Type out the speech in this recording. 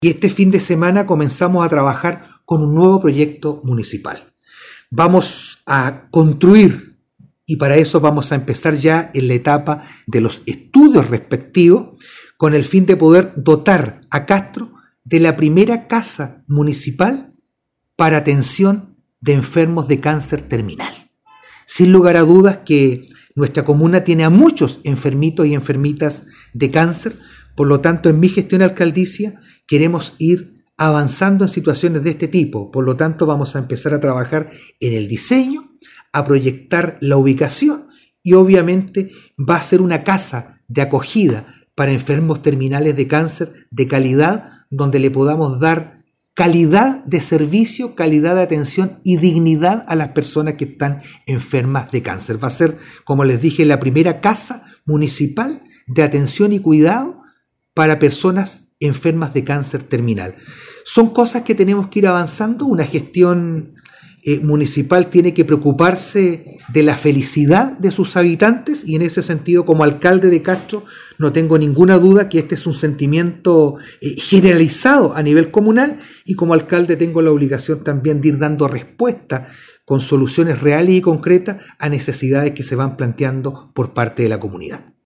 Y este fin de semana comenzamos a trabajar con un nuevo proyecto municipal. Vamos a construir y para eso vamos a empezar ya en la etapa de los estudios respectivos con el fin de poder dotar a Castro de la primera casa municipal para atención de enfermos de cáncer terminal. Sin lugar a dudas que nuestra comuna tiene a muchos enfermitos y enfermitas de cáncer, por lo tanto en mi gestión alcaldicia queremos ir avanzando en situaciones de este tipo, por lo tanto vamos a empezar a trabajar en el diseño, a proyectar la ubicación y obviamente va a ser una casa de acogida para enfermos terminales de cáncer de calidad, donde le podamos dar calidad de servicio, calidad de atención y dignidad a las personas que están enfermas de cáncer. Va a ser, como les dije, la primera casa municipal de atención y cuidado para personas enfermas de cáncer terminal. Son cosas que tenemos que ir avanzando. Una gestión municipal tiene que preocuparse de la felicidad de sus habitantes y en ese sentido, como alcalde de Castro, no tengo ninguna duda que este es un sentimiento generalizado a nivel comunal y como alcalde tengo la obligación también de ir dando respuesta con soluciones reales y concretas a necesidades que se van planteando por parte de la comunidad.